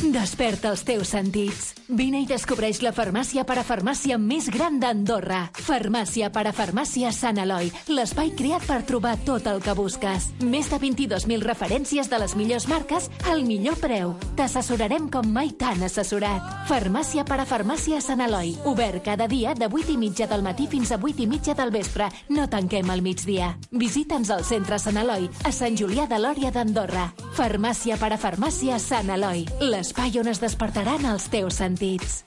Desperta els teus sentits. Vine i descobreix la farmàcia parafarmàcia més gran d'Andorra. Farmàcia parafarmàcia Sant Eloi, l'espai creat per trobar tot el que busques. Més de 22.000 referències de les millors marques al millor preu. T'assessorarem com mai t'han assessorat. Farmàcia parafarmàcia Sant Eloi, obert cada dia de 8:30 del matí fins a 8:30 del vespre. No tanquem al migdia. Visita'ns al centre Sant Eloi, a Sant Julià de Lòria d'Andorra. Farmàcia parafarmàcia Sant Eloi, l'espai on es despertaran els teus sentits.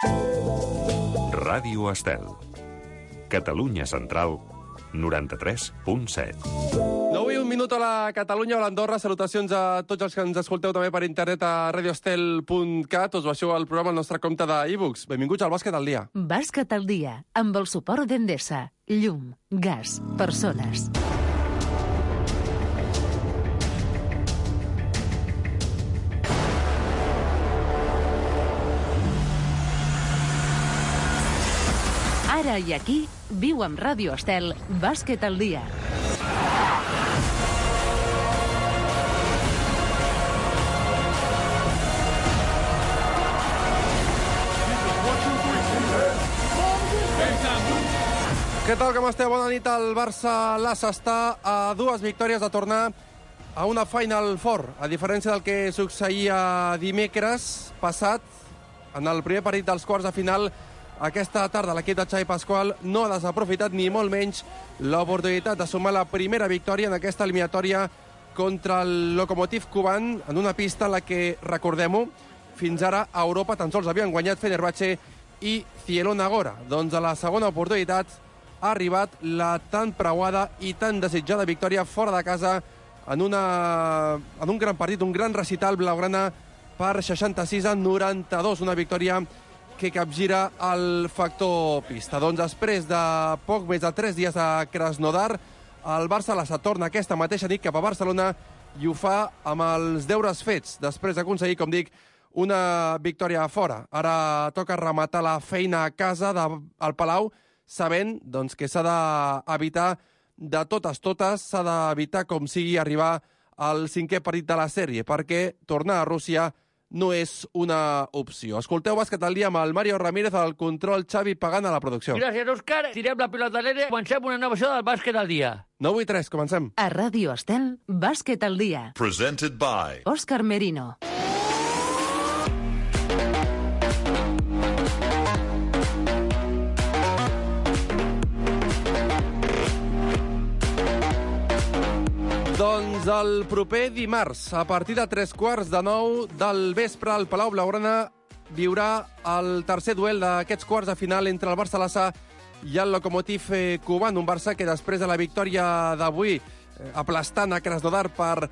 Ràdio Estel. Catalunya Central, 93.7. 9:01 a la Catalunya o a l'Andorra. Salutacions a tots els que ens escolteu també per internet a radioestel.cat. Us baixeu al programa al nostre compte d'e-books. Benvinguts al Bàsquet al dia. Bàsquet al dia, amb el suport d'Endesa. Llum, gas, persones. Ara i aquí, viu amb Ràdio Estel, Bàsquet al dia. Què tal, com esteu? Bona nit. El Barça-Lassa està a 2 victòries de tornar a una Final Four. A diferència del que succeïa dimecres passat, en el primer partit dels quarts de final, aquesta tarda l'equip de Xavi Pasqual no ha desaprofitat ni molt menys l'oportunitat de sumar la primera victòria en aquesta eliminatòria contra el Lokomotiv Kuban, en una pista en la que, recordem-ho, fins ara a Europa tan sols havien guanyat Fenerbahçe i Zielona Góra. Doncs a la segona oportunitat ha arribat la tan preuada i tan desitjada victòria fora de casa en un gran partit, un gran recital blaugrana per 66-92, una victòria que capgira el factor pista. Doncs després de poc més de 3 dies a Krasnodar, el Barça-Lassa torna aquesta mateixa nit cap a Barcelona i ho fa amb els deures fets, després d'aconseguir, com dic, una victòria a fora. Ara toca rematar la feina a casa al Palau, sabent doncs, que s'ha d'evitar de totes, s'ha d'evitar com sigui arribar al 5è partit de la sèrie, perquè tornar a Rússia no és una opció. Escolteu Bàsquet al dia amb el Mario Ramírez, al control, Xavi Pagant a la producció. Gràcies, Òscar. Tirem la pilota a l'aire. Comencem una nova edició del Bàsquet al dia. 9:03, comencem. A Ràdio Estel, Bàsquet al dia. Presented by Òscar Merino. Doncs el proper dimarts, a partir de 9:15 del vespre, el Palau Blaugrana viurà el tercer duel d'aquests quarts de final entre el Barça-Lassa i el Lokomotiv Kuban, un Barça que després de la victòria d'avui, aplastant a Krasnodar per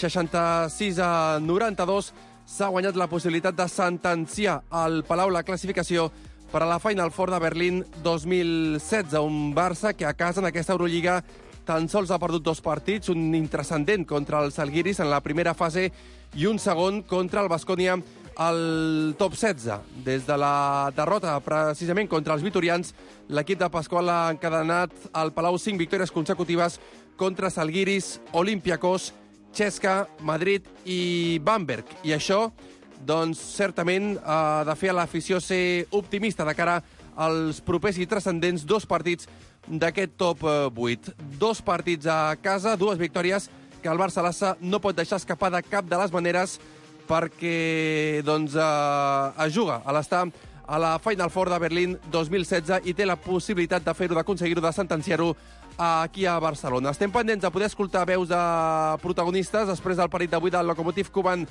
66-92, s'ha guanyat la possibilitat de sentenciar al Palau la classificació per a la Final Four de Berlín 2016, un Barça que a casa en aquesta Eurolliga tan sols ha perdut 2 partits, un intrascendent contra els Žalgiris en la primera fase i un segon contra el Baskonia al top 16. Des de la derrota precisament contra els vitorians, l'equip de Pasqual ha encadenat al Palau 5 victòries consecutives contra Žalgiris, Olympiacos, Cesca, Madrid i Bamberg. I això, doncs, certament ha de fer a l'afició ser optimista de cara als propers i transcendents 2 partits d'aquest top 8. 2 partits a casa, 2 victòries que el Barça-Lassa no pot deixar escapar de cap de les maneres perquè doncs, es juga a l'estar a la Final Four de Berlín 2016 i té la possibilitat de fer-ho, d'aconseguir-ho, de sentenciar-ho aquí a Barcelona. Estem pendents de poder escoltar veus de protagonistes després del partit d'avui del Lokomotiv Kuban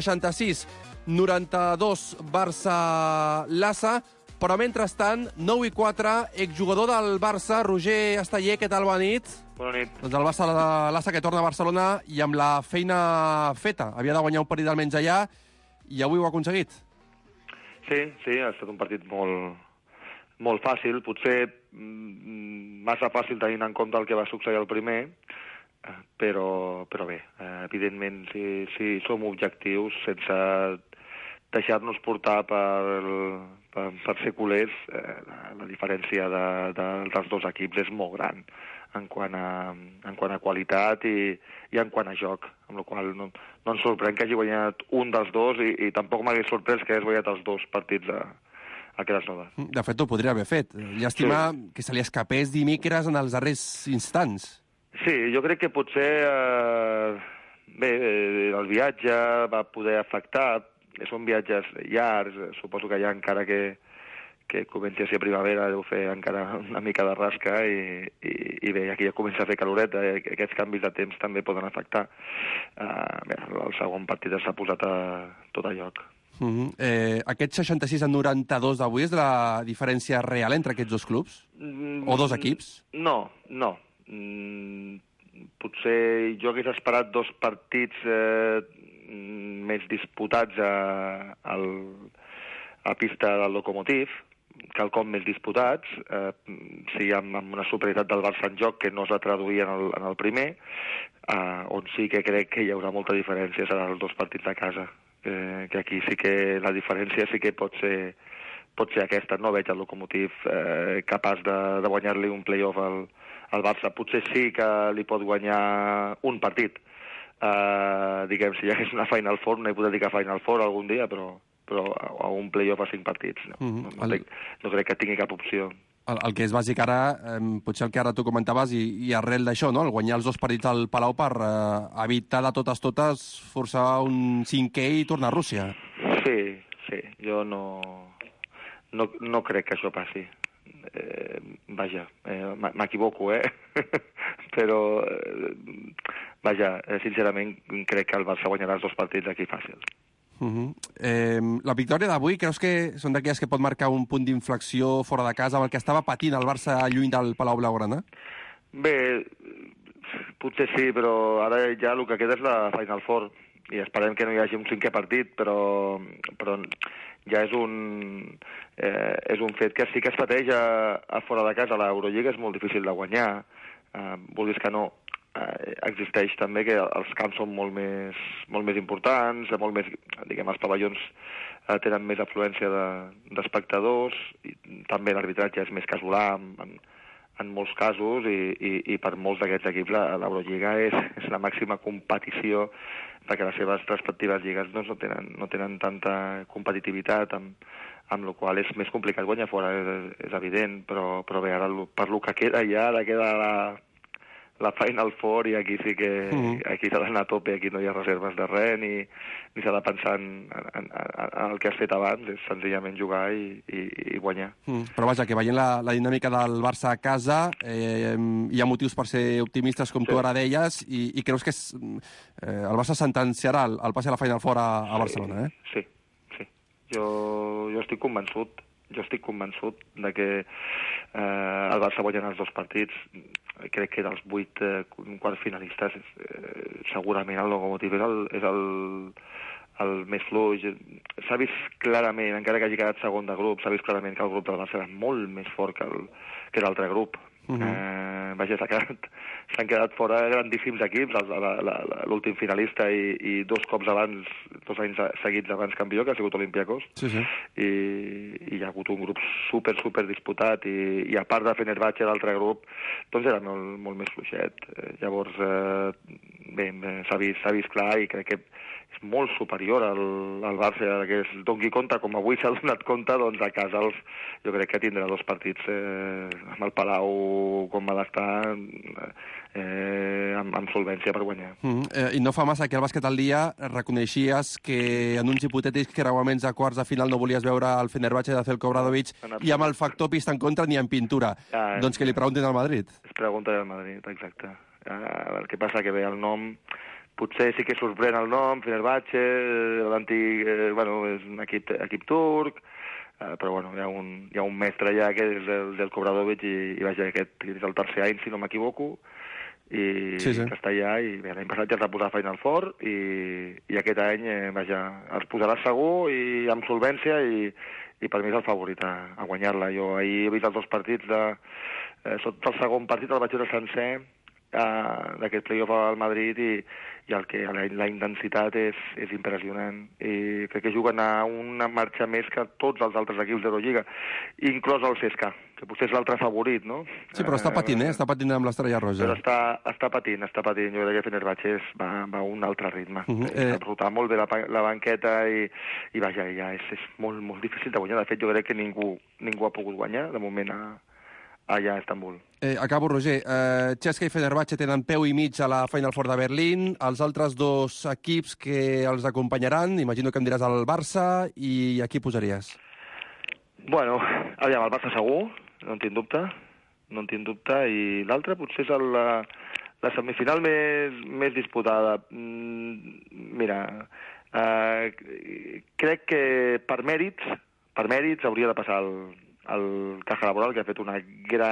66-92 Barça-Lassa. Però, mentrestant, 9:04, exjugador del Barça, Roger Esteller, què tal, bona nit? Bona nit. Doncs el Barça que torna a Barcelona i amb la feina feta. Havia de guanyar un partit almenys allà i avui ho ha aconseguit. Sí, ha estat un partit molt fàcil, potser massa fàcil tenint en compte el que va succeir al primer, però bé, evidentment, si som objectius, sense deixar-nos portar per per ser culers, la diferència dels dos equips és molt gran en quant a qualitat i en quant a joc, amb la qual no ens sorprèn que hagi guanyat un dels dos i tampoc m'hagués sorprès que hagués guanyat els dos partits a Krasnodar. De fet, ho podria haver fet. Llàstima que se li escapés dimecres en els darrers instants. Sí, jo crec que potser el viatge va poder afectar. Són viatges llargs, suposo que ja encara que comenci a ser primavera deu fer encara una mica de rasca i bé, aquí ja comença a fer caloreta, aquests canvis de temps també poden afectar. El segon partit s'ha posat tot a lloc. Aquest 66-92 d'avui és la diferència real entre aquests dos clubs? O dos equips? No. Potser jo hagués esperat dos partits més disputats a pista del Lokomotiv, quelcom més disputats, sí, amb una superioritat del Barça en joc que no es va traduir en el primer, on sí que crec que hi haurà molta diferència seran els dos partits de casa. Que aquí sí que la diferència sí que pot ser aquesta. No veig el Lokomotiv capaç de guanyar-li un play-off al Barça. Potser sí que li pot guanyar un partit. Diguem, si hi hagués una Final Four, una hipotètica Final Four algun dia, però a un play-off a 5 partits. No crec que tingui cap opció. El que és bàsic ara, potser el que ara tu comentaves, i arrel d'això, no? El guanyar els dos partits al Palau per evitar de totes forçar un 5è i tornar a Rússia. Sí. Jo no crec que això passi. Vaja, m'equivoco, però, vaja, sincerament crec que el Barça guanyarà els dos partits aquí fàcil. La victòria d'avui creus que són d'aquelles que pot marcar un punt d'inflexió fora de casa amb el que estava patint el Barça lluny del Palau Blaugrana? Bé, potser sí, però ara ja el que queda és la Final Four i esperem que no hi hagi un 5è partit, però ja és un fet que sí que es pateix a fora de casa. L'Eurolliga és molt difícil de guanyar, vulguis que no. Existeix també que els camps són molt més importants, diguem, els pavellons tenen més afluència d'espectadors, i també l'arbitratge és més casolà en molts casos, i per molts d'aquests equips l'Eurolliga és la màxima competició, perquè les seves respectives lligues no tenen tanta competitivitat, amb la qual és més complicat guanyar fora, és evident, però bé, ara per lo que queda ja, ara queda la Final Four, i aquí sí que aquí s'ha d'anar a tope, aquí no hi ha reserves de res, ni s'ha de pensar en el que has fet abans, és senzillament jugar i guanyar. Però vaja, que veient la dinàmica del Barça a casa, hi ha motius per ser optimistes, com tu ara deies, i creus que el Barça sentenciarà el pas a la Final Four a Barcelona, eh? Sí. Jo estic convençut. De que el Barça guanyarà els dos partits. Crec que dels 8 quarts finalistes segurament el Lokomotiv és el més fluix. S'ha vist clarament, encara que hagi quedat segon de grup, s'ha vist clarament que el grup del Barça era molt més fort que l'altre grup. Vaja, s'han quedat fora grandíssims equips, l'últim finalista i dos anys seguits abans campió, que ha sigut Olympiacos. Sí. I hi ha hagut un grup super disputat, i a part de Fenerbahçe, l'altre grup, doncs era molt més fluixet. Llavors, bé, s'ha vist clar, i crec que és molt superior al Barça, que es doni compte, com avui s'ha donat compte, doncs a casa jo crec que tindrà dos partits amb el Palau com ha d'estar, amb solvència per guanyar. I no fa massa que al Bàsquet al dia reconeixies que en uns hipotètics creuaments a quarts de final no volies veure el Fenerbahçe de Zeljko Obradović, i amb el factor pista en contra ni en pintura. Doncs que li preguntin al Madrid. Es pregunta al Madrid, exacte. El que passa que ve el nom... Potser sí que sorprèn el nom, Fenerbahçe, l'antic, és un equip turc, però hi ha un mestre allà que és el Zeljko Obradović, i vaja, aquest és el tercer any, si no m'equivoco, i que està allà, i bé, l'any passat ja es va posar Final Four, i aquest any, vaja, es posarà segur i amb solvència, i per mi és el favorit a guanyar-la. Jo ahir he vist els dos partits, sota el segon partit el vaig veure sencer, d'aquest playoff al Madrid i la intensitat és impressionant. I crec que juguen a una marxa més que tots els altres equips d'Eurolliga, inclòs el CSKA, que potser és l'altre favorit, no? Sí, però està patint, està patint amb l'Estrella Roja. Però està patint. Jo crec que Fenerbahçe va a un altre ritme. Està rotant molt bé la banqueta i vaja, ja és molt, molt difícil de guanyar. De fet, jo crec que ningú ha pogut guanyar, de moment, allà a Istanbul. Acabo, Roger. CSKA i Fenerbahçe tenen peu i mig a la Final Four de Berlín. Els altres dos equips que els acompanyaran, imagino que em diràs el Barça, i a qui posaries? Bueno, aviam, el Barça segur, no en tinc dubte, i l'altre potser és la semifinal més disputada. Mira, crec que per mèrits hauria de passar el Caja Laboral, que ha fet una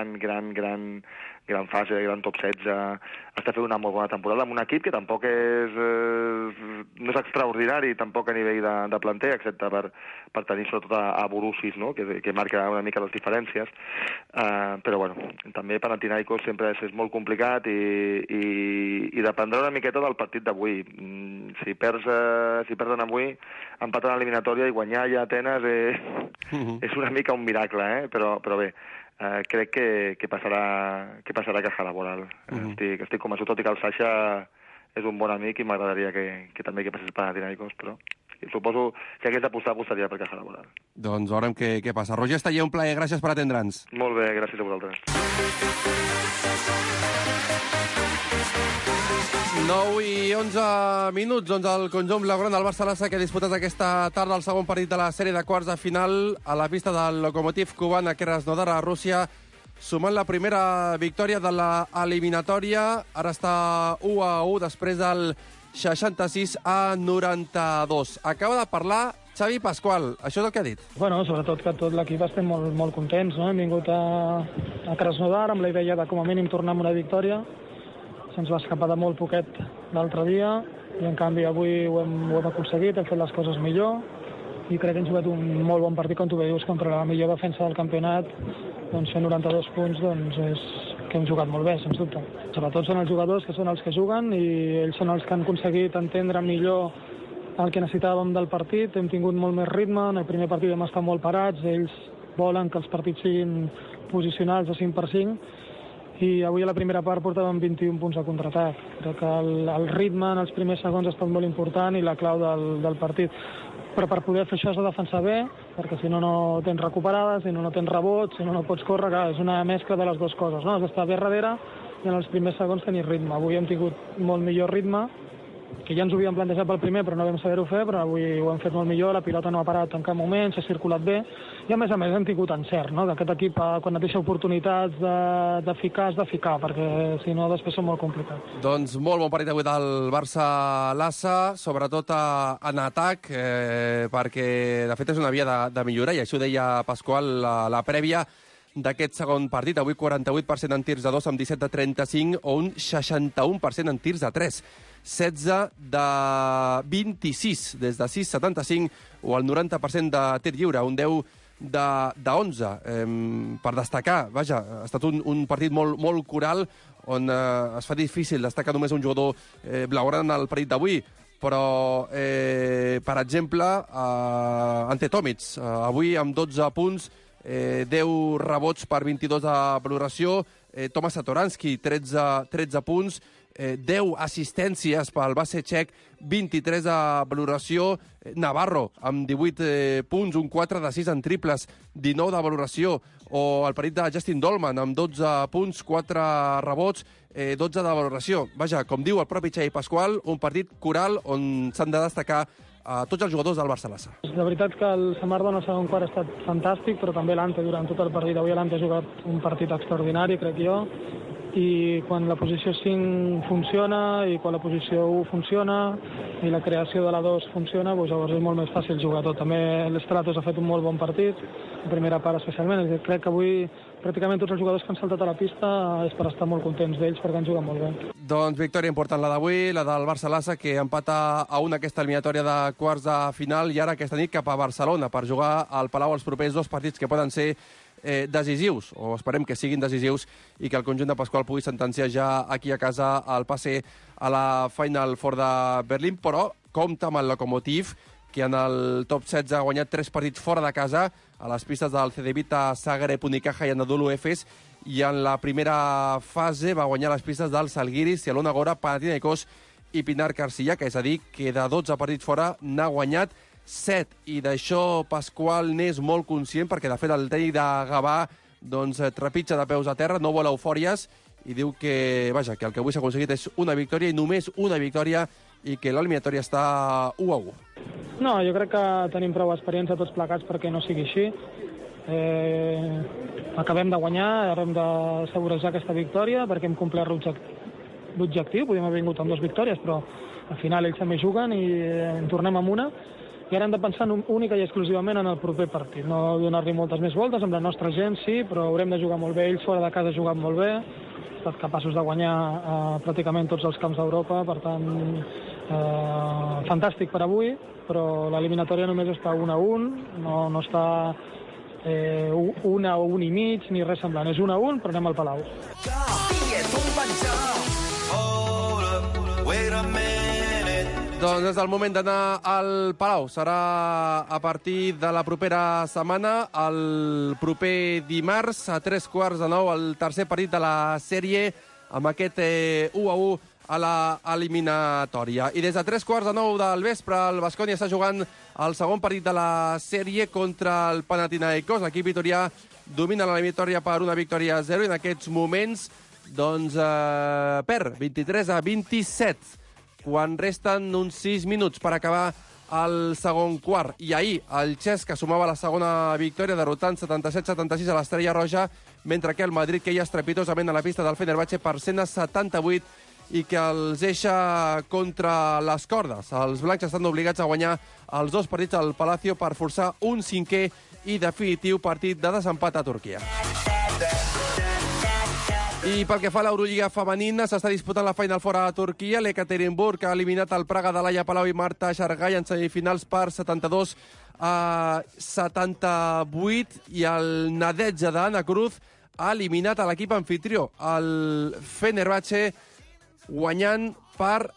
gran fase, gran top 16, està fent una molt bona temporada amb un equip que tampoc no és extraordinari, tampoc a nivell de planter, excepte per tenir sobretot a Borussis, no? que marca una mica les diferències, però bueno, també Panathinaikos sempre és molt complicat i dependrà una miqueta del partit d'avui. Si perden avui, empaten a l'eliminatòria i guanyar ja a Atenes és una mica un miracle, però bé, crec que passarà Caja Laboral. Estic convençut, tot i que el Sasha és un bon amic i m'agradaria que també passés Panathinaikos, però suposo que hagués d'apostar, apostaria per Caja Laboral. Doncs veurem què passa. Roger Esteller, un plaer, gràcies per atendre'ns. Molt bé, gràcies a vosaltres. 9 i 11 minuts, doncs el conjunt blaugrana del Barça-Lassa que ha disputat aquesta tarda el segon partit de la sèrie de quarts de final a la pista del Lokomotiv Kuban a Krasnodar, a Rússia, sumant la primera victòria de l'eliminatòria. Ara està 1-1 després del 66 a 92. Acaba de parlar Xavi Pasqual. Això és el que ha dit. Bueno, sobretot que tot l'equip estem molt contents, no? Hem vingut a Krasnodar amb la idea de com a mínim tornar amb una victòria. Se'ns va escapar de molt poquet l'altre dia i en canvi avui ho hem aconseguit, hem fet les coses millor i crec que hem jugat un molt bon partit, com tu bé dius, contra la millor defensa del campionat. Doncs fer 92 punts és que hem jugat molt bé, sens dubte. Sobretot són els jugadors que són els que juguen i ells són els que han aconseguit entendre millor el que necessitàvem del partit. Hem tingut molt més ritme, en el primer partit hem estat molt parats, ells volen que els partits siguin posicionals de 5 per 5 i avui a la primera part portàvem 21 punts de contraatac. Crec que el ritme en els primers segons ha estat molt important i la clau del partit. Però per poder fer això has de defensar bé, perquè si no tens recuperades, si no tens rebots, si no pots córrer, clar, és una mescla de les dues coses, no? Has d'estar bé darrere i en els primers segons tenir ritme. Avui hem tingut molt millor ritme, que ja ens ho havíem plantejat pel primer, però no vam saber-ho fer, però avui ho hem fet molt millor, la pilota no ha parat en cap moment, s'ha circulat bé, i a més hem tingut encert, no? D'aquest equip, quan et deixa oportunitats de ficar, has de ficar, perquè si no després són molt complicats. Doncs molt bon partit avui del Barça-Lassa, sobretot en atac, perquè de fet és una via de millorar, i això ho deia Pasqual la prèvia d'aquest segon partit. Avui 48% en tirs de 2 amb 17 de 35 o un 61% en tirs de 3. 16 de 26 des de 6,75 o el 90% de tir lliure, un 10 de 11. Per destacar, vaja, ha estat un partit molt coral on es fa difícil destacar només un jugador blaugrana en el partit d'avui, però, per exemple, Ante Tomic, avui amb 12 punts, 10 rebots per 22 de valoració, Tomas Satoransky, 13 punts, 10 assistències pel base txec, 23 de valoració, Navarro amb 18 punts, un 4 de 6 en triples, 19 de valoració, o el partit de Justin Dolman amb 12 punts, 4 rebots, 12 de valoració. Vaja, com diu el propi Xavi Pasqual, un partit coral on s'han de destacar tots els jugadors del Barça-Lassa. La veritat que el Samardo en el segon quart ha estat fantàstic, però també l'Ante durant tot el partit. Avui l'Ante ha jugat un partit extraordinari, crec jo, i quan la posició 5 funciona i quan la posició 1 funciona i la creació de la 2 funciona, doncs llavors és molt més fàcil jugar tot. També l'Stratos ha fet un molt bon partit, la primera part especialment. Crec que avui pràcticament tots els jugadors que han saltat a la pista és per estar molt contents d'ells perquè han jugat molt bé. Doncs victòria important la d'avui, la del Barça-Lassa, que empata a una aquesta eliminatòria de quarts de final i ara aquesta nit cap a Barcelona per jugar al Palau els propers 2 partits que poden ser decisius, o esperem que siguin decisius, i que el conjunt de Pasqual pugui sentenciar ja aquí a casa el passe a la Final Four de Berlín, però compta amb el Lokomotiv, que en el top 16 ha guanyat 3 partits fora de casa, a les pistes del Cedevita, Zagreb, Unicaja i Anadolu Efes, i en la primera fase va guanyar les pistes del Zalgiris, Ciclona Agora, Panathinaikos i Pinar Carcilla, que és a dir, que de 12 partits fora n'ha guanyat 7. I d'això Pasqual n'és molt conscient, perquè de fet el tècnic de Gavà doncs, trepitja de peus a terra, no vol eufòries, i diu que, vaja, que el que avui s'ha aconseguit és una victòria, i només una victòria, i que l'eliminatòria està 1-1. No, jo crec que tenim prou experiència tots plegats perquè no sigui així. Acabem de guanyar, hem d'assegurar aquesta victòria perquè hem complert l'objectiu. Podríem haver vingut amb 2 victòries, però al final ells també juguen i en tornem amb una. I ara hem de pensar única i exclusivament en el proper partit. No donar-li moltes més voltes, amb la nostra gent sí, però haurem de jugar molt bé. Ells fora de casa han jugat molt bé, han estat capaços de guanyar pràcticament tots els camps d'Europa, per tant, fantàstic per avui, però l'eliminatòria només està 1-1, no està 1 o 1 i mig, ni res semblant. És 1-1, però anem al Palau. Doncs és el moment d'anar al Palau. Serà a partir de la propera setmana, el proper dimarts, a 8:45, el tercer partit de la sèrie, amb aquest 1-1 a l'eliminatòria. I des de 8:45 del vespre, el Baskonia està jugant el segon partit de la sèrie contra el Panathinaikos. L'equip vitorià domina l'eliminatòria per una victòria a 0 i en aquests moments doncs, perd 23-27, quan resten uns 6 minuts per acabar el segon quart. I ahir el Cesca sumava la segona victòria, derrotant 77-76 a l'Estrella Roja, mentre que el Madrid queia estrepitosament a la pista del Fenerbahçe per 178 i que els deixa contra les cordes. Els blancs estan obligats a guanyar els 2 partits al Palacio per forçar un 5è i definitiu partit de desempat a Turquia. I pel que fa a l'Eurolliga femenina, s'està disputant la Final Four a Turquia. L'Ekaterinburg ha eliminat el Praga de Laia Palau i Marta Shargay en semifinals per 72-78, i el Nadezhda d'Anna Cruz ha eliminat a l'equip anfitrió, el Fenerbahçe, guanyant per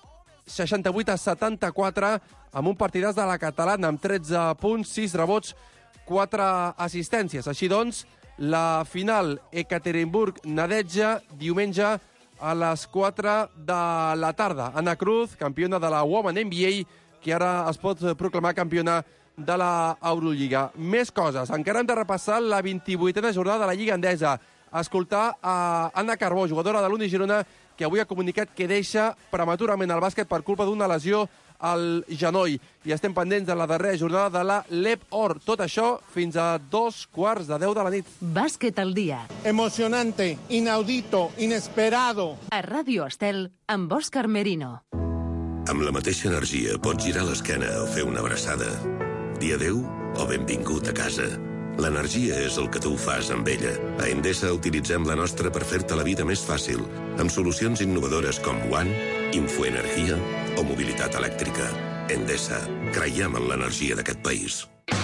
68-74 amb un partidàs de la catalana, amb 13 punts, 6 rebots, 4 assistències. Així doncs, la final Ekaterinburg-Nadezhda, diumenge a les 4 de la tarda. Anna Cruz, campiona de la Women NBA, que ara es pot proclamar campiona de la Eurolliga. Més coses. Encara hem de repassar la 28a jornada de la Lliga Endesa. Escoltar a Anna Carbó, jugadora de l'Uni Girona, que avui ha comunicat que deixa prematurament el bàsquet per culpa d'una lesió al genoll. I estem pendents de la darrera jornada de la LEP Or. Tot això fins a 2:15 de la nit. Bàsquet al dia. Emocionante, inaudito, inesperado. A Ràdio Estel, amb Òscar Merino. Amb la mateixa energia pots girar l'esquena o fer una abraçada. Dir adéu o benvingut a casa. L'energia és el que tu fas amb ella. A Endesa utilitzem la nostra per fer-te la vida més fàcil, amb solucions innovadores com One, Infoenergia o mobilitat elèctrica. Endesa, creiem en l'energia d'aquest país.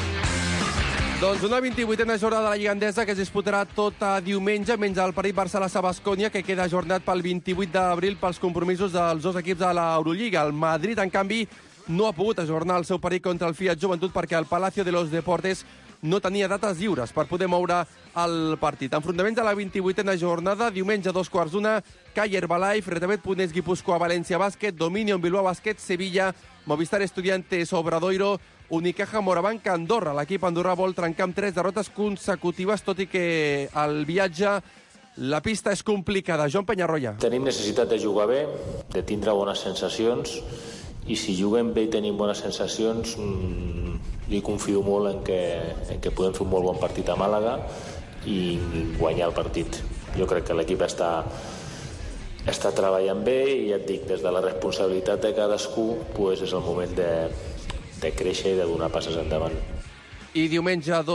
Doncs una 28a jornada de la Lliga Endesa que es disputarà tot diumenge, menys el partit Barça-Baskonia, que queda ajornat pel 28 d'abril pels compromisos dels 2 equips de l'Eurolliga. El Madrid, en canvi, no ha pogut ajornar el seu partit contra el Fiat Joventut perquè el Palacio de los Deportes no tenia dates lliures per poder moure el partit. Enfrontaments a la 28a jornada, diumenge a 2:15, CAI Herbalife, Retamet Punés, Guipúscoa, València Bàsquet, Dominion Bilbao Bàsquet, Sevilla, Movistar Estudiantes, Obradoiro, Unicaja, Morabanc, Andorra. L'equip andorrà vol trencar amb 3 derrotes consecutives, tot i que el viatge, la pista és complicada. Joan Penyarroia. Tenim necessitat de jugar bé, de tindre bones sensacions, i si juguem bé i tenim bones sensacions, jo confio molt en que podem fer un molt bon partit a Màlaga i guanyar el partit. Jo crec que l'equip està treballant bé i ja et dic, des de la responsabilitat de cadascú pues és el moment de créixer i de donar passes endavant. I diumenge a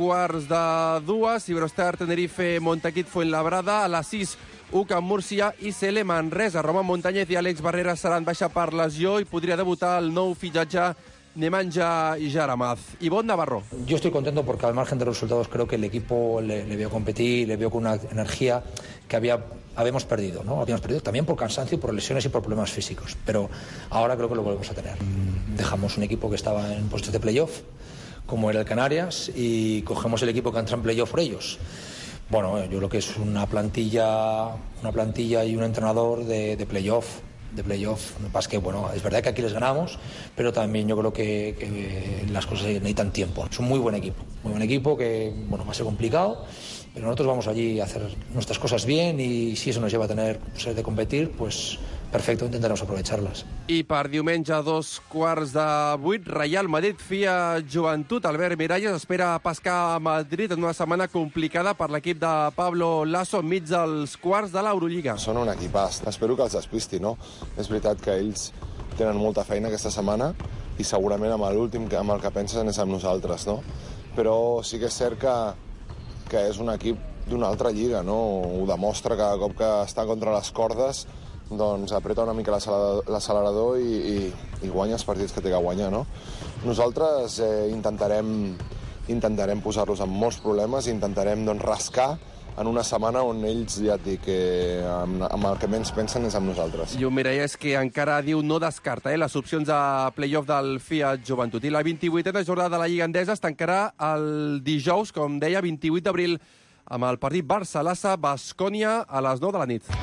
2:15, Iberostar, Tenerife, Montaquit, Fuenlabrada, a les 6, UCAM Múrcia i CL Manresa. Roman Montañez i Àlex Barrera seran baixa per lesió i podria debutar el nou fitxatge Nemanja Jaramaz. Ivonne Navarro. Yo estoy contento porque al margen de los resultados creo que el equipo le vio competir, le vio con una energía que habíamos perdido, ¿no? Habíamos perdido también por cansancio, por lesiones y por problemas físicos, pero ahora creo que lo volvemos a tener. Dejamos un equipo que estaba en puestos de playoff, como era el Canarias, y cogemos el equipo que entra en playoff por ellos. Bueno, yo creo que es una plantilla y un entrenador de playoff. Lo que pasa es que, bueno, es verdad que aquí les ganamos, pero también yo creo que las cosas necesitan tiempo. Es un muy buen equipo que, bueno, va a ser complicado, pero nosotros vamos allí a hacer nuestras cosas bien y si eso nos lleva a tener posibilidad de competir, pues perfecto, intentaremos aprovecharlas. I per diumenge a 7:45, Real Madrid FIA Joventut. Albert Miralles espera pescar a Madrid en una setmana complicada per l'equip de Pablo Lasso enmig dels quarts de l'Eurolliga. Són un equipàs. Espero que els despisti, no? És veritat que ells tenen molta feina aquesta setmana i segurament amb l'últim amb el que pensen és amb nosaltres, no? Però sí que és cert que és un equip d'una altra lliga, no? Ho demostra cada cop que està contra les cordes, doncs apreta una mica l'accelerador i guanya els partits que té que guanyar, no? Nosaltres intentarem posar-los en molts problemes i intentarem doncs, rascar en una setmana on ells, ja et dic, amb el que menys pensen és amb nosaltres. I un Miralles que encara diu no descarta les opcions de playoff del FIA Joventut. I la 28a jornada de la Lliga Endesa es tancarà el dijous, com deia, 28 d'abril, amb el partit Barça-Lassa-Baskonia a les 9 de la nit.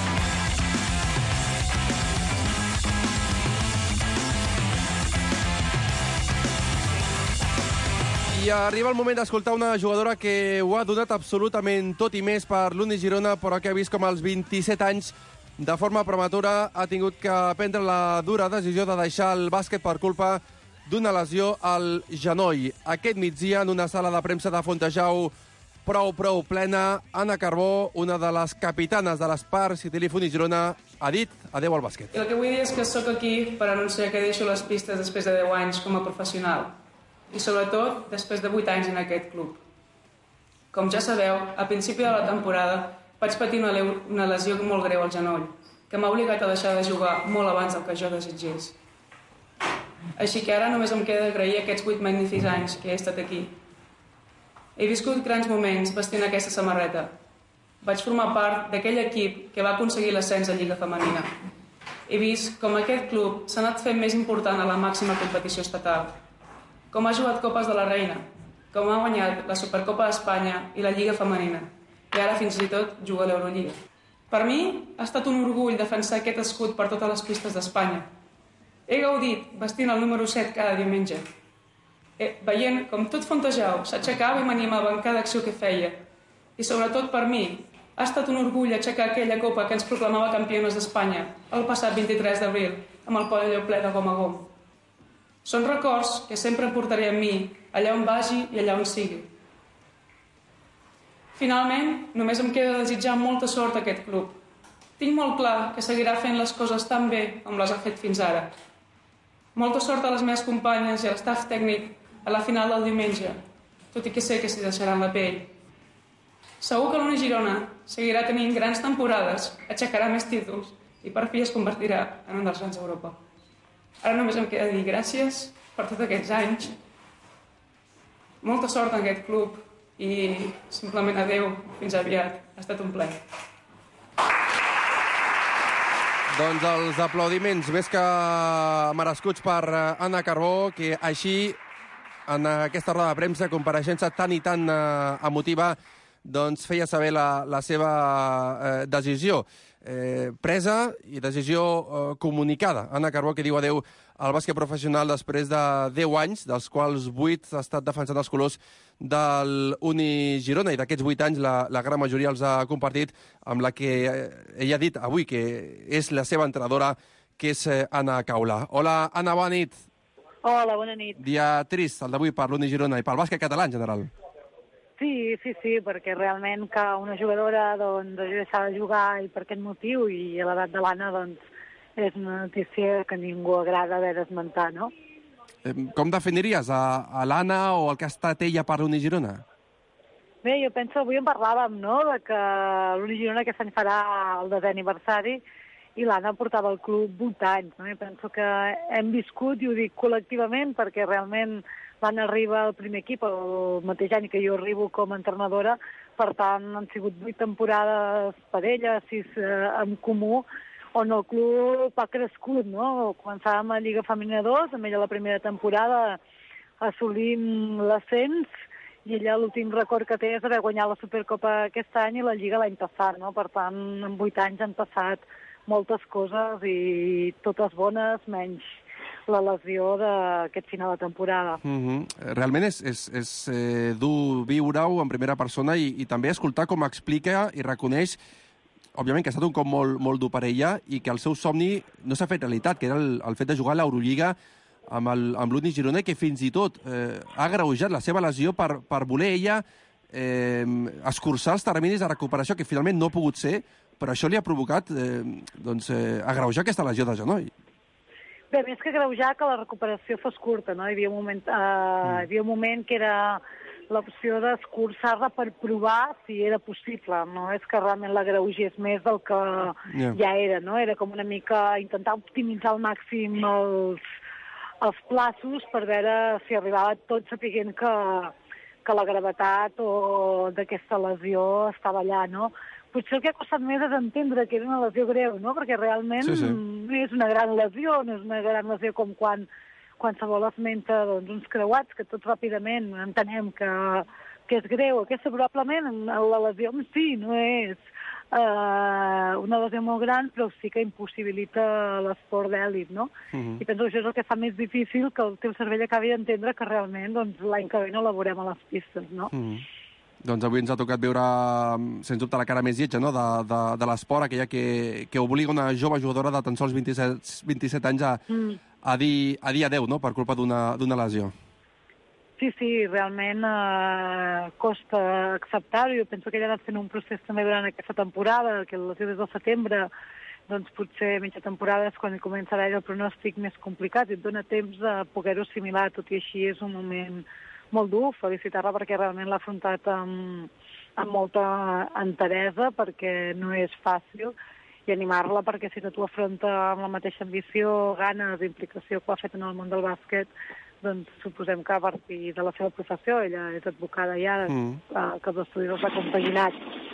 I arriba el moment d'escoltar una jugadora que ho ha donat absolutament tot i més per l'Uni Girona, però que ha vist com als 27 anys, de forma prematura, ha tingut que prendre la dura decisió de deixar el bàsquet per culpa d'una lesió al genoll. Aquest migdia, en una sala de premsa de Fontejau prou plena, Anna Carbó, una de les capitanes de l'Espar City Uni Girona, ha dit adeu al bàsquet. El que vull dir és que sóc aquí per anunciar que deixo les pistes després de 10 anys com a professional. I sobretot després de 8 anys en aquest club. Com ja sabeu, a principi de la temporada vaig patir una lesió molt greu al genoll, que m'ha obligat a deixar de jugar molt abans del que jo desitgés. Així que ara només em queda agrair aquests 8 magnífics anys que he estat aquí. He viscut grans moments vestint aquesta samarreta. Vaig formar part d'aquell equip que va aconseguir l'ascens a Lliga Femenina. He vist com aquest club s'ha anat fent més important a la màxima competició estatal, com ha jugat Copes de la Reina, com ha guanyat la Supercopa d'Espanya i la Lliga Femenina, i ara fins i tot juga a l'Eurolliga. Per mi ha estat un orgull defensar aquest escut per totes les pistes d'Espanya. He gaudit vestint el número 7 cada diumenge, veient com tot Fontejau s'aixecava i m'animava en cada acció que feia. I sobretot per mi ha estat un orgull aixecar aquella copa que ens proclamava campiones d'Espanya el passat 23 d'abril amb el pavelló ple de gom a gom. Són records que sempre portaré amb mi, allà on vagi i allà on sigui. Finalment, només em queda desitjar molta sort a aquest club. Tinc molt clar que seguirà fent les coses tan bé com les ha fet fins ara. Molta sort a les meves companyes i a l'estaf tècnic a la final del diumenge, tot i que sé que s'hi deixaran la pell. Segur que l'Uni Girona seguirà tenint grans temporades, aixecarà més títols i per fi es convertirà en un dels grans d'Europa. Ara només em queda dir gràcies per tots aquests anys, molta sort en aquest club i simplement adeu, fins aviat. Ha estat un plaer. Doncs els aplaudiments més que merescuts per Anna Carbó, que així, en aquesta roda de premsa, compareixença tan i tan emotiva, doncs feia saber la seva decisió presa i decisió comunicada. Anna Carbó, que diu adeu al bàsquet professional després de 10 anys, dels quals 8 ha estat defensant els colors del Uni Girona, i d'aquests 8 anys la gran majoria els ha compartit amb la que ella ha dit avui que és la seva entrenadora, que és Anna Caula. Hola, Anna, bona nit. Hola, bona nit. Dia trist, el d'avui, per l'Uni Girona i pel bàsquet català en general. Sí, perquè realment que una jugadora doncs, hagi deixat de jugar i per aquest motiu, i a l'edat de l'Anna doncs, és una notícia que ningú agrada haver d'esmentar, no? Com definiries a l'Anna o el que ha estat ella per l'Uni Girona? Bé, jo penso, avui en parlàvem, no?, de que l'Uni Girona aquest any farà el 10è aniversari i l'Anna portava al club 8 anys. No? I penso que hem viscut, i ho dic col·lectivament, perquè realment l'Anna arriba al primer equip el mateix any que jo arribo com a entrenadora, per tant han sigut 8 temporades per ella, 6 en comú, on el club ha crescut, no? Començàvem a Lliga Femenina 2, amb ella la primera temporada assolint l'ascens, i ella l'últim record que té és haver guanyat la Supercopa aquest any i la Lliga l'any passat, no? Per tant, en 8 anys han passat moltes coses i totes bones, menys la lesió d'aquest final de temporada. Realment és dur viure-ho en primera persona i també escoltar com explica i reconeix, òbviament, que ha estat un cop molt dur per ella i que el seu somni no s'ha fet realitat, que era el fet de jugar a l'Eurolliga amb l'Uni Girona, que fins i tot ha agreujat la seva lesió per voler ella escurçar els terminis de recuperació, que finalment no ha pogut ser, però això li ha provocat agreujar aquesta lesió de genoll. Bé, més que agreujar, que la recuperació fos curta, no? Hi havia un moment que era l'opció d'escurçar-la per provar si era possible. No és que realment l'agreugés més del que ja era, no? Era com una mica intentar optimitzar al màxim els plaços per veure si arribava tot sapiguent que la gravetat d'aquesta lesió estava allà, no? Potser el que ha costat més és entendre que era una lesió greu, no? Perquè realment no és una gran lesió, no és una gran lesió com quan qualsevol esmenta uns creuats, que tots ràpidament entenem que és greu. Aquesta probablement, la lesió en si no és una lesió molt gran, però sí que impossibilita l'esport d'èlit, no? I penso que això és el que fa més difícil que el teu cervell acabi d'entendre que realment l'any que ve no la veurem a les pistes, no? Doncs avui ens ha tocat veure, sens dubte, la cara més lletja, no?, de l'esport, aquella que obliga una jove jugadora de tan sols 27 anys a dir adéu, no?, per culpa d'una lesió. Sí, realment costa acceptar-ho. Jo penso que ella ha anat fent un procés també durant aquesta temporada, que la lesió des del setembre, doncs potser mitja temporada és quan començarà el pronòstic més complicat i et dona temps de poder-ho assimilar. Tot i així és un moment molt dur, felicitar-la perquè realment l'ha afrontat amb molta enteresa, perquè no és fàcil, i animar-la perquè si no t'ho afronta amb la mateixa ambició, ganes, implicació que ho ha fet en el món del bàsquet, doncs suposem que a partir de la seva professió, ella és advocada ja, que els estudis els ha compaginat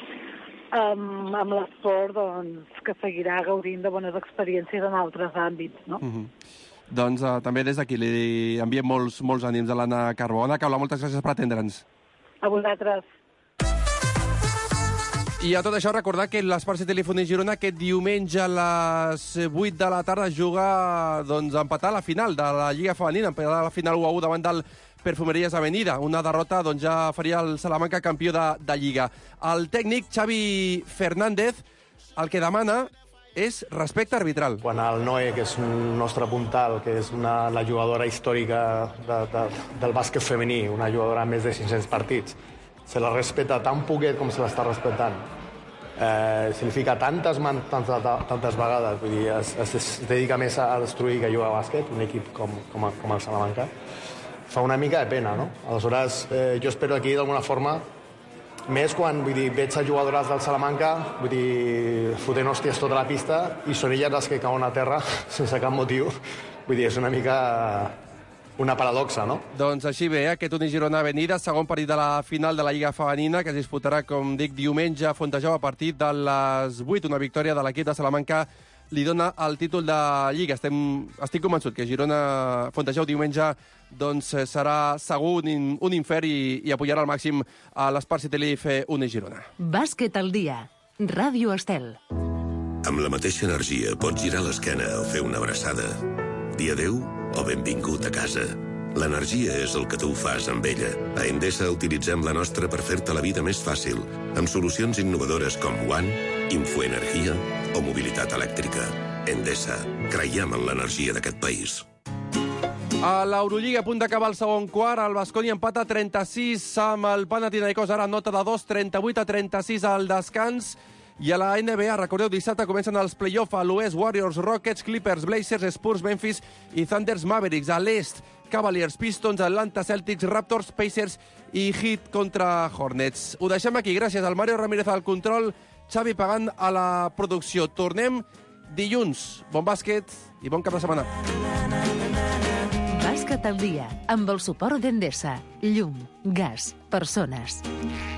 amb l'esport, doncs que seguirà gaudint de bones experiències en altres àmbits, no? Doncs també des d'aquí li enviem molts ànims a l'Anna Carbó. Anna Caula, moltes gràcies per atendre'ns. A vosaltres. I a tot això recordar que l'Esport Telefònic Girona aquest diumenge a les 8 de la tarda juga a empatar la final de la Lliga Femenina, empatar la final 1-1 davant del Perfumeries Avenida. Una derrota ja faria el Salamanca campió de Lliga. El tècnic Xavi Fernández el que demana és respecte arbitral. Quan el Noé, que és un nostre puntal, que és la jugadora històrica del bàsquet femení, una jugadora amb més de 500 partits, se la respecta tan poquet com se l'està respectant, se li fica tantes mans tantes vegades, vull dir, es dedica més a destruir que a jugar a bàsquet, un equip com el Salamanca, fa una mica de pena, no? Aleshores, jo espero aquí d'alguna forma, més quan veig a jugadores del Salamanca fotent hòsties tota la pista i són elles les que cauen a terra sense cap motiu. Vull dir, és una mica una paradoxa, no? Doncs així ve, aquest Uni Girona Avenida, segon partit de la final de la Lliga Femenina, que es disputarà, com dic, diumenge a Fontejau a partir de les 8. Una victòria de l'equip de Salamanca li dona el títol de Lliga. Estic convençut que Fontejau diumenge serà segur un infern i apoyarà al màxim a l'Esport City Uni Girona. Bàsquet al dia. Ràdio Estel. Amb la mateixa energia pots girar l'esquena o fer una abraçada. Dir adéu o benvingut a casa. L'energia és el que tu fas amb ella. A Endesa utilitzem la nostra per fer-te la vida més fàcil, amb solucions innovadores com One, Infoenergia o mobilitat elèctrica. Endesa. Creiem en l'energia d'aquest país. A l'Eurolliga, a punt d'acabar el segon quart, el Baskonia empata 36 amb el Panathinaikos, ara nota de 2, 38-36 al descans. I a la NBA, recordeu, dissabte comencen els play-off a l'oest, Warriors, Rockets, Clippers, Blazers, Spurs, Memphis i Thunders, Mavericks. A l'est, Cavaliers, Pistons, Atlanta, Celtics, Raptors, Pacers i Heat contra Hornets. Ho deixem aquí, gràcies al Mario Ramírez al control, Xavi Pagant a la producció. Tornem dilluns. Bon bàsquet i bon cap de setmana. Bàsquet al dia, amb el suport d'Endesa. Llum, gas, persones.